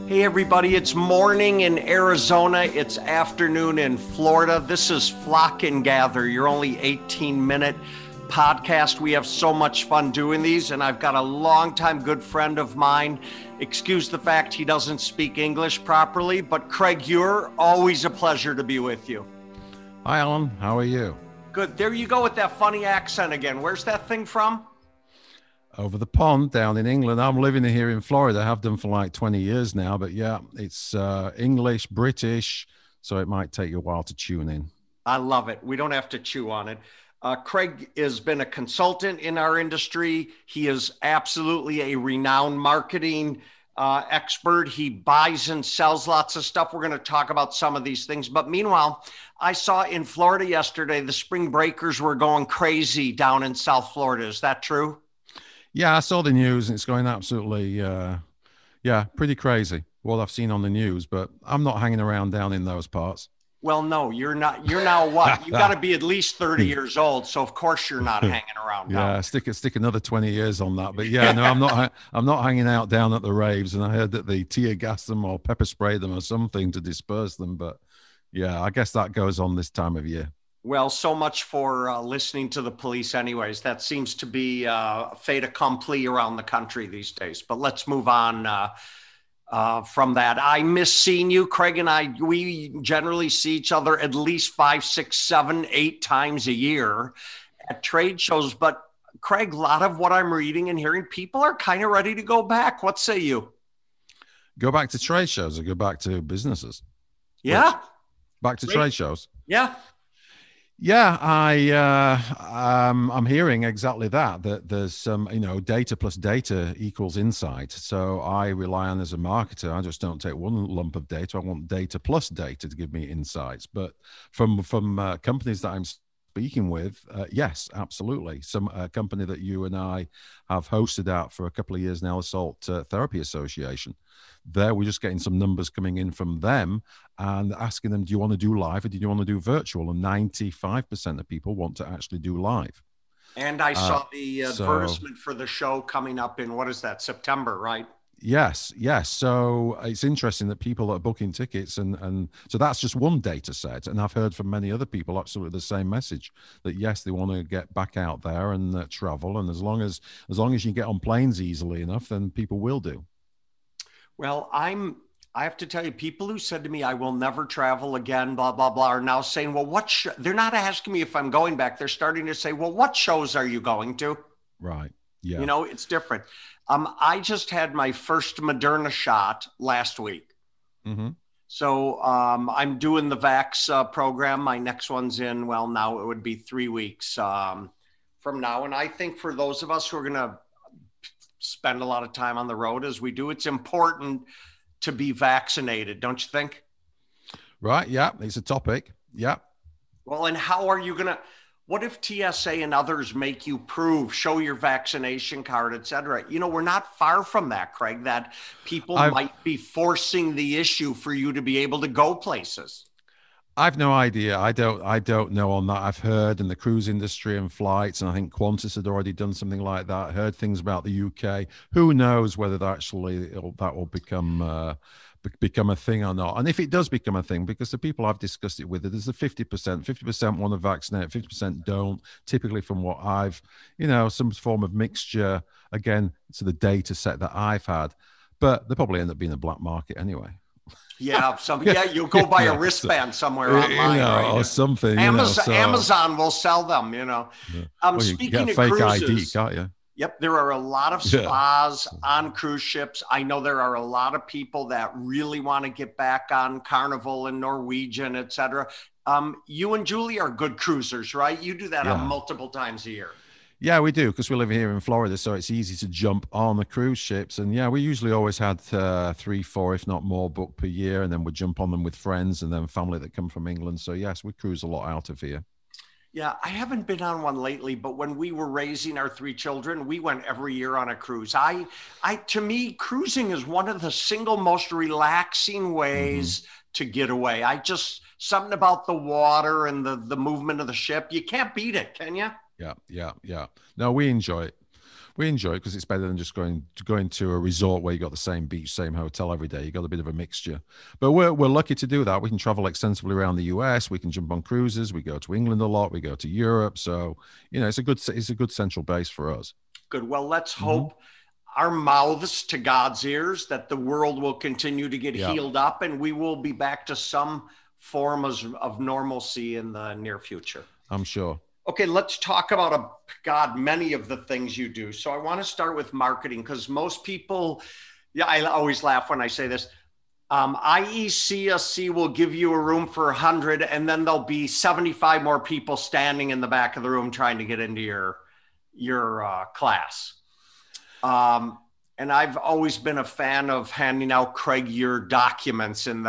Hey everybody, it's morning in Arizona, it's afternoon in Florida. This is Flock and Gather, your only 18-minute podcast. We have so much fun doing these, and I've got a longtime good friend of mine. Excuse the fact he doesn't speak English properly, but Craig Ewer, always a pleasure to be with you. Hi Alan, how are you? Good, there you go with that funny accent again. Where's that thing from? Over the pond down in England. I'm living here in Florida. I have done for like 20 years now, but yeah, it's English, British, so it might take you a while to tune in. I love it. We don't have to chew on it. Craig has been a consultant in our industry. He is absolutely a renowned marketing expert. He buys and sells lots of stuff. We're going to talk about some of these things. But meanwhile, I saw in Florida yesterday, the spring breakers were going crazy down in South Florida. Is that true? Yeah, I saw the news and it's going absolutely, pretty crazy what I've seen on the news, but I'm not hanging around down in those parts. Well, no, you're not. You're now what? You got to be at least 30 years old. So of course you're not hanging around. Yeah, stick another 20 years on that. But yeah, no, I'm not hanging out down at the raves. And I heard that they tear gas them or pepper spray them or something to disperse them. But yeah, I guess that goes on this time of year. Well, so much for listening to the police anyways. That seems to be fait accompli around the country these days. But let's move on from that. I miss seeing you. Craig and I, we generally see each other at least 5, 6, 7, 8 times a year at trade shows. But Craig, a lot of what I'm reading and hearing, people are kind of ready to go back. What say you? Go back to trade shows or go back to businesses? Yeah. Back to trade shows? Yeah. Yeah, I'm hearing exactly that there's some, data plus data equals insight. So I rely on, as a marketer, I just don't take one lump of data. I want data plus data to give me insights. But from companies that I'm speaking with, yes, absolutely. Some company that you and I have hosted out for a couple of years now, the Salt Therapy Association. There, we're just getting some numbers coming in from them and asking them, do you want to do live or do you want to do virtual? And 95% of people want to actually do live. And I saw the advertisement for the show coming up in, what is that, September, right? Yes. So it's interesting that people are booking tickets. And so that's just one data set. And I've heard from many other people absolutely the same message, that yes, they want to get back out there and travel. And as long as you get on planes easily enough, then people will do. Well, I have to tell you, people who said to me, I will never travel again, blah, blah, blah, are now saying, well, they're not asking me if I'm going back. They're starting to say, well, what shows are you going to? Right. Yeah. It's different. I just had my first Moderna shot last week. Mm-hmm. So I'm doing the Vax program. My next one's in, well, now it would be 3 weeks from now. And I think for those of us who are going to spend a lot of time on the road as we do, it's important to be vaccinated, don't you think? Right. Yeah. It's a topic. Yeah. Well, and how are you going to, what if TSA and others make you show your vaccination card, et cetera? We're not far from that, Craig, that people might be forcing the issue for you to be able to go places. I've no idea. I don't know on that. I've heard in the cruise industry and flights, and I think Qantas had already done something like that. I heard things about the UK. Who knows whether that will become a thing or not? And if it does become a thing, because the people I've discussed it with, there's a 50% want to vaccinate, 50% don't. Typically, from what I've, some form of mixture. Again, to the data set that I've had, but they probably end up being a black market anyway. Yeah, you'll go buy a wristband somewhere online, right? Or something. Amazon will sell them. Speaking of fake cruises, ID, can't you? Yep, there are a lot of spas on cruise ships. I know there are a lot of people that really want to get back on Carnival and Norwegian, et cetera. You and Julie are good cruisers, right? You do that multiple times a year. Yeah, we do, because we live here in Florida, so it's easy to jump on the cruise ships. And yeah, we usually always had 3, 4, if not more, booked per year, and then we jump on them with friends and then family that come from England. So yes, we cruise a lot out of here. Yeah, I haven't been on one lately, but when we were raising our 3 children, we went every year on a cruise. To me, cruising is one of the single most relaxing ways to get away. Something about the water and the movement of the ship, you can't beat it, can you? Yeah. No, we enjoy it. We enjoy it because it's better than just going to a resort where you got the same beach, same hotel every day. You got a bit of a mixture, but we're lucky to do that. We can travel extensively around the US. We can jump on cruises. We go to England a lot. We go to Europe. So it's a good central base for us. Good. Well, let's hope our mouths to God's ears that the world will continue to get healed up, and we will be back to some form of normalcy in the near future. I'm sure. Okay, let's talk about many of the things you do. So I want to start with marketing, because most people, I always laugh when I say this. IECSC will give you a room for 100, and then there'll be 75 more people standing in the back of the room trying to get into your class. And I've always been a fan of handing out, Craig, your documents in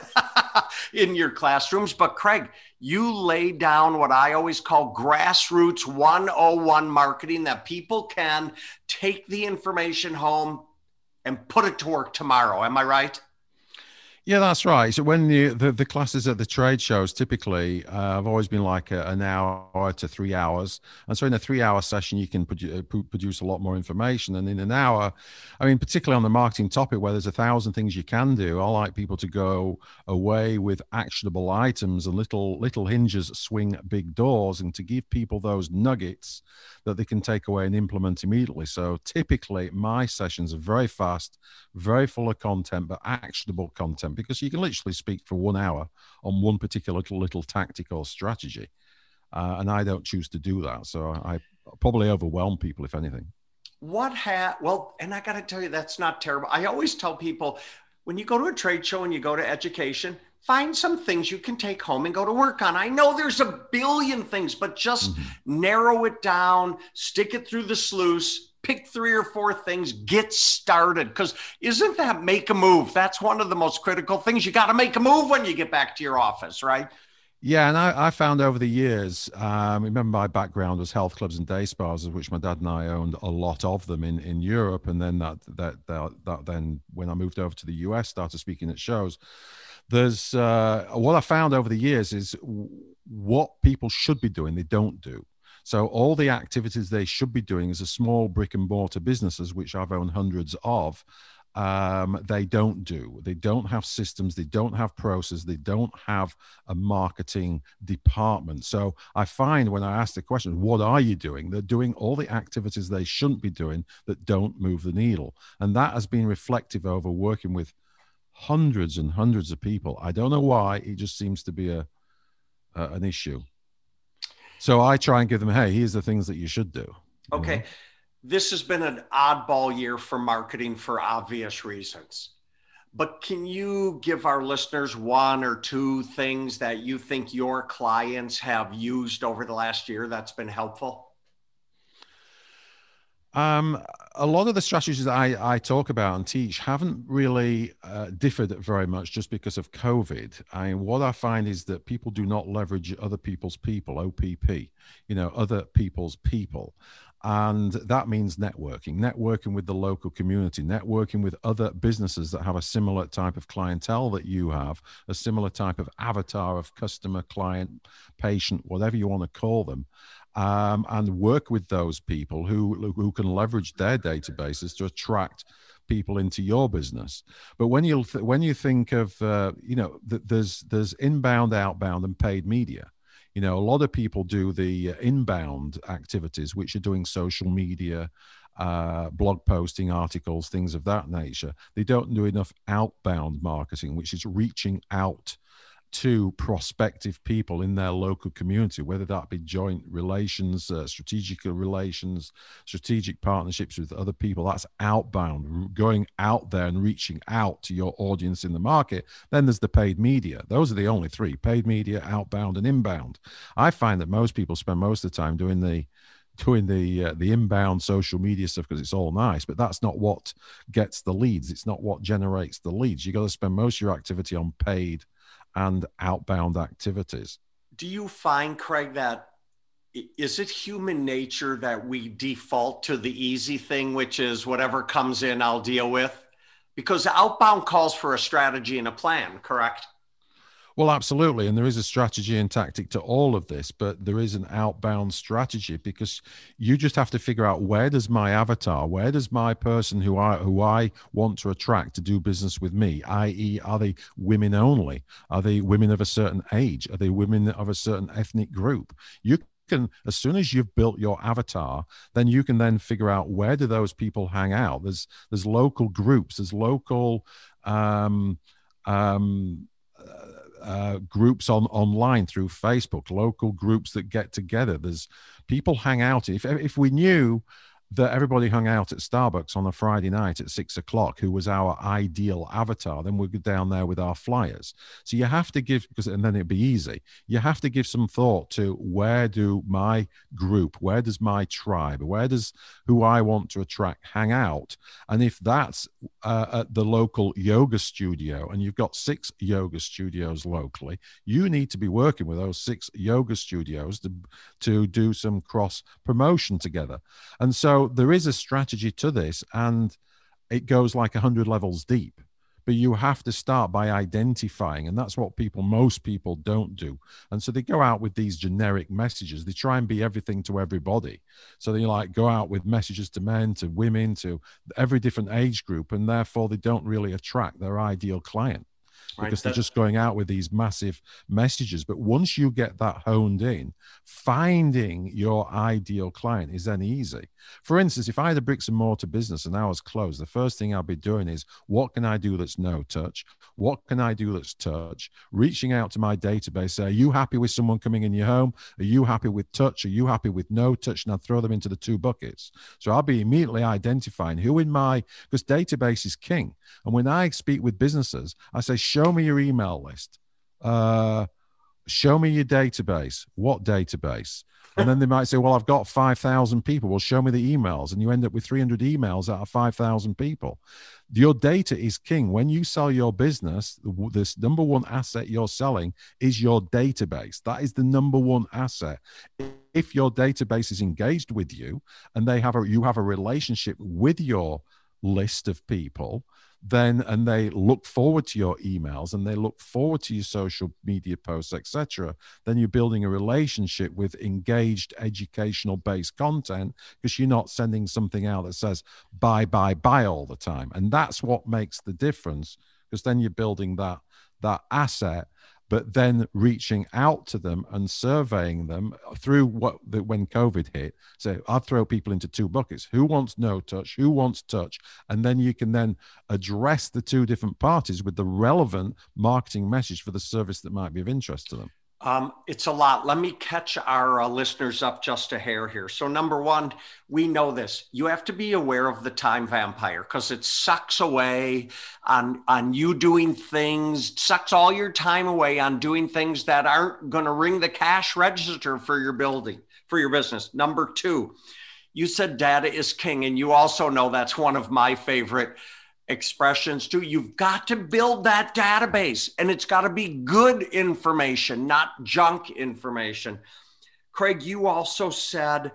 in your classrooms. But Craig, you lay down what I always call grassroots 101 marketing, that people can take the information home and put it to work tomorrow. Am I right? Yeah, that's right. So when the classes at the trade shows, typically, I've always been like an hour to 3 hours. And so in a 3-hour session, you can produce a lot more information. And in an hour, I mean, particularly on the marketing topic where there's 1,000 things you can do, I like people to go away with actionable items and little hinges swing big doors, and to give people those nuggets that they can take away and implement immediately. So typically my sessions are very fast, very full of content, but actionable content, because you can literally speak for 1 hour on one particular little tactic or strategy. And I don't choose to do that. So I probably overwhelm people, if anything. Well, and I got to tell you, that's not terrible. I always tell people, when you go to a trade show and you go to education, find some things you can take home and go to work on. I know there's a billion things, but just narrow it down, stick it through the sluice, pick 3 or 4 things, get started. Because isn't that make a move? That's one of the most critical things. You got to make a move when you get back to your office, right? Yeah, and I found over the years, remember my background was health clubs and day spas, of which my dad and I owned a lot of them in Europe. And then that then when I moved over to the US, started speaking at shows. There's what I found over the years is what people should be doing, they don't do. So all the activities they should be doing as a small brick and mortar businesses, which I've owned hundreds of, they don't do. They don't have systems. They don't have processes. They don't have a marketing department. So I find when I ask the question, what are you doing? They're doing all the activities they shouldn't be doing that don't move the needle. And that has been reflective over working with hundreds and hundreds of people. I don't know why. It just seems to be an issue. So I try and give them, hey, here's the things that you should do. Okay. This has been an oddball year for marketing for obvious reasons. But can you give our listeners 1 or 2 things that you think your clients have used over the last year that's been helpful? A lot of the strategies that I talk about and teach haven't really differed very much just because of COVID. What I find is that people do not leverage other people's people, OPP, other people's people. And that means networking with the local community, networking with other businesses that have a similar type of clientele that you have, a similar type of avatar of customer, client, patient, whatever you want to call them. And work with those people who can leverage their databases to attract people into your business. But when you think of there's inbound, outbound, and paid media. A lot of people do the inbound activities, which are doing social media, blog posting, articles, things of that nature. They don't do enough outbound marketing, which is reaching out to prospective people in their local community, whether that be joint relations, strategic relations, strategic partnerships with other people. That's outbound, going out there and reaching out to your audience in the market. Then there's the paid media. Those are the only 3: paid media, outbound, and inbound. I find that most people spend most of the time doing the inbound social media stuff because it's all nice, but that's not what gets the leads. It's not what generates the leads. You got to spend most of your activity on paid and outbound activities. Do you find, Craig, that is it human nature that we default to the easy thing, which is whatever comes in, I'll deal with? Because outbound calls for a strategy and a plan, correct? Well, absolutely. And there is a strategy and tactic to all of this, but there is an outbound strategy because you just have to figure out, where does my avatar, where does my person who I want to attract to do business with me, i.e., are they women only? Are they women of a certain age? Are they women of a certain ethnic group? You can, as soon as you've built your avatar, then you can then figure out, where do those people hang out. There's local groups, there's local um, groups online through Facebook, local groups that get together. There's people hang out. If we knew that everybody hung out at Starbucks on a Friday night at 6 o'clock, who was our ideal avatar, then we'd go down there with our flyers. So you have to give, and then it'd be easy. You have to give some thought to, where do my group, where does my tribe, where does who I want to attract hang out? And if that's at the local yoga studio, and you've got 6 yoga studios locally, you need to be working with those 6 yoga studios to do some cross promotion together. And so there is a strategy to this, and it goes like 100 levels deep. But you have to start by identifying, and that's what most people don't do. And so they go out with these generic messages. They try and be everything to everybody. So they go out with messages to men, to women, to every different age group, and therefore they don't really attract their ideal client, because they're just going out with these massive messages. But once you get that honed in, finding your ideal client is then easy. For instance, if I had a bricks and mortar business and I was closed, the first thing I'd be doing is, what can I do that's no touch? What can I do that's touch? Reaching out to my database, say, are you happy with someone coming in your home? Are you happy with touch? Are you happy with no touch? And I'd throw them into the 2 buckets. So I'll be immediately identifying who because database is king. And when I speak with businesses, I say, show me your email list. Show me your database. What database? And then they might say, well, I've got 5,000 people. Well, show me the emails. And you end up with 300 emails out of 5,000 people. Your data is king. When you sell your business, this number one asset you're selling is your database. That is the number one asset. If your database is engaged with you, and you have a relationship with your list of people, and they look forward to your emails, and they look forward to your social media posts, etc., then you're building a relationship with engaged educational based content, because you're not sending something out that says buy all the time. And that's what makes the difference, because then you're building that asset, but then reaching out to them and surveying them through when COVID hit. So I'd throw people into 2 buckets. Who wants no touch? Who wants touch? And then you can then address the 2 different parties with the relevant marketing message for the service that might be of interest to them. It's a lot. Let me catch our listeners up just a hair here. So number one, we know this. You have to be aware of the time vampire, because it sucks away on you doing things, sucks all your time away on doing things that aren't going to ring the cash register for your business. Number 2, you said data is king. And you also know that's one of my favorite expressions too. You've got to build that database, and it's got to be good information, not junk information. Craig, you also said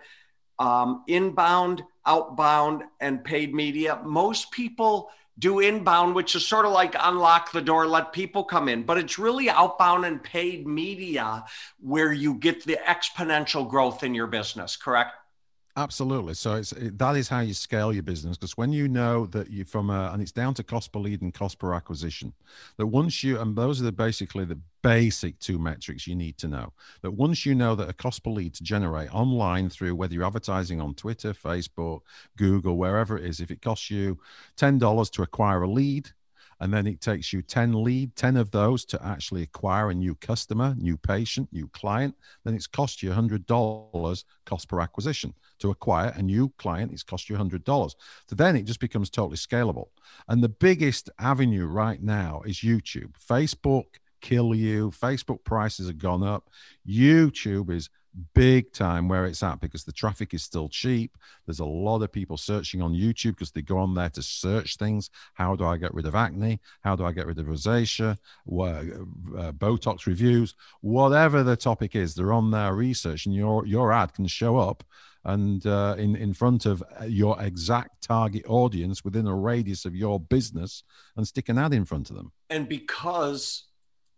inbound, outbound, and paid media. Most people do inbound, which is sort of like unlock the door, let people come in, but it's really outbound and paid media where you get the exponential growth in your business, correct? Absolutely. So that is how you scale your business, because when you know that and it's down to cost per lead and cost per acquisition, that and those are basically the basic 2 metrics you need to know. That once you know that a cost per lead to generate online through, whether you're advertising on Twitter, Facebook, Google, wherever it is, if it costs you $10 to acquire a lead, and then it takes you 10 of those to actually acquire a new customer, new patient, new client, then it's cost you $100 cost per acquisition. To acquire a new client, it's cost you $100. So then it just becomes totally scalable. And the biggest avenue right now is YouTube. Facebook kill you. Facebook prices have gone up. YouTube is big time where it's at, because the traffic is still cheap. There's a lot of people searching on YouTube because they go on there to search things. How do I get rid of acne? How do I get rid of rosacea? Botox reviews, whatever the topic is, they're on there research, and your ad can show up and in front of your exact target audience within a radius of your business, and stick an ad in front of them. And because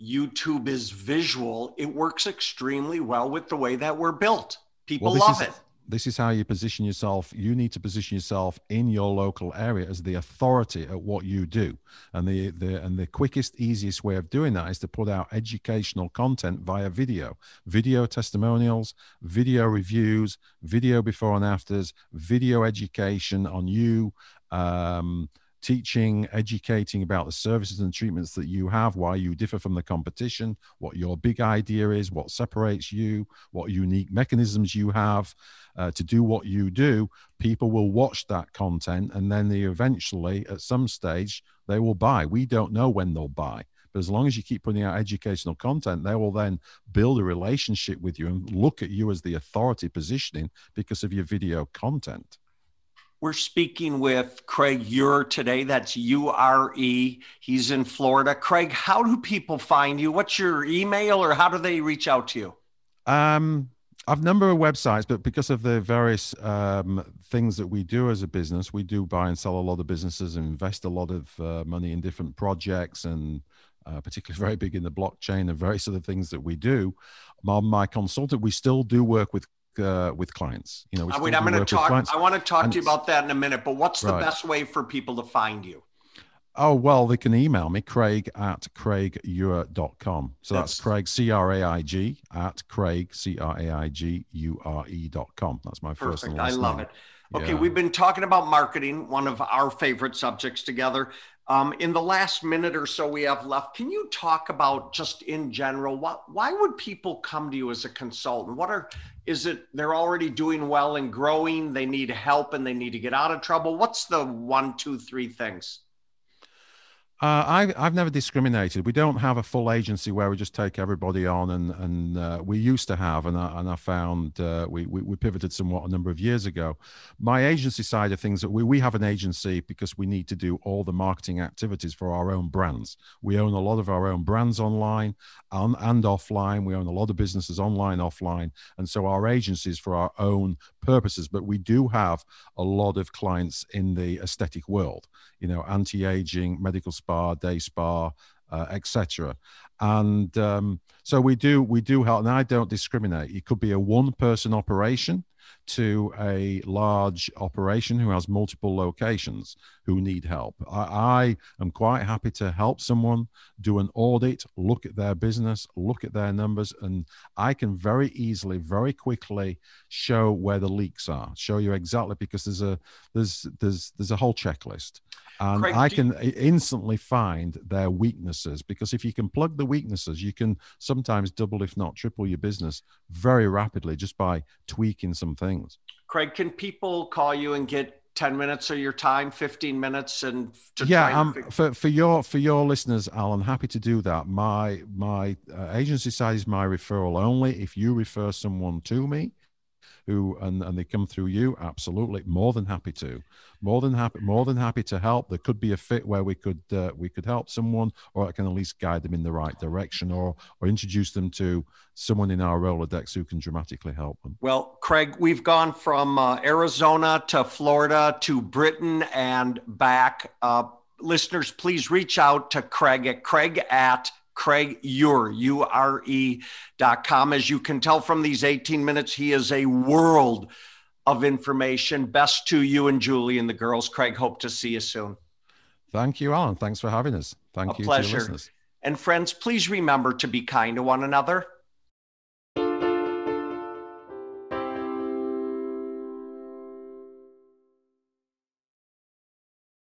YouTube is visual, it works extremely well with the way that we're built. People Well, love it. This is how you position yourself. You need to position yourself in your local area as the authority at what you do. And the quickest, easiest way of doing that is to put out educational content via video testimonials, video reviews, video before and afters, video education on you, teaching, educating about the services and treatments that you have, why you differ from the competition, what your big idea is, what separates you, what unique mechanisms you have to do what you do. People will watch that content, and then they eventually, at some stage, they will buy. We don't know when they'll buy. But as long as you keep putting out educational content, they will then build a relationship with you and look at you as the authority positioning because of your video content. We're speaking with Craig Ure today. That's U-R-E. He's in Florida. Craig, how do people find you? What's your email, or how do they reach out to you? I've a number of websites, but because of the various things that we do as a business, we do buy and sell a lot of businesses and invest a lot of money in different projects, and particularly very big in the blockchain and various other things that we do. My consultant, we still do work with clients. You know, I'm going to talk. I want to talk to you about that in a minute. But what's the best way for people to find you? Oh, well, they can email me, craig@craigure.com. So that's Craig, C-R-A-I-G, at Craig, C-R-A-I-G-U-R-E.com. That's my first and last name. I love it. Okay, we've been talking about marketing, one of our favorite subjects together. In the last minute or so we have left, can you talk about, just in general, why would people come to you as a consultant? Is it they're already doing well and growing, they need help and they need to get out of trouble? What's the 1, 2, 3 things? I've never discriminated. We don't have a full agency where we just take everybody on, and we used to have, and I found we pivoted somewhat a number of years ago. My agency side of things, we have an agency because we need to do all the marketing activities for our own brands. We own a lot of our own brands online and offline. We own a lot of businesses online, offline, and so our agency is for our own purposes. But we do have a lot of clients in the aesthetic world, you know, anti-aging, medical spa, day spa, etc. And so we do help, and I don't discriminate. It could be a one-person operation to a large operation who has multiple locations who need help. I am quite happy to help someone do an audit, look at their business, look at their numbers, and I can very easily, very quickly show where the leaks are, show you exactly, because there's a whole checklist. And Craig, I can instantly find their weaknesses, because if you can plug the weaknesses, you can sometimes double, if not triple, your business very rapidly just by tweaking some things. Craig, can people call you and get 10 minutes of your time, 15 minutes, and for your listeners, Alan, happy to do that. My agency side is my referral only. If you refer someone to me, and they come through you, absolutely, more than happy to help. There could be a fit where we could help someone, or I can at least guide them in the right direction, or introduce them to someone in our Rolodex who can dramatically help them. Well, Craig, we've gone from Arizona to Florida to Britain and back. Listeners, please reach out to Craig at CraigUre, URE.com. As you can tell from these 18 minutes, he is a world of information. Best to you and Julie and the girls. Craig, hope to see you soon. Thank you, Alan. Thanks for having us. Thank you to your listeners. And friends, please remember to be kind to one another.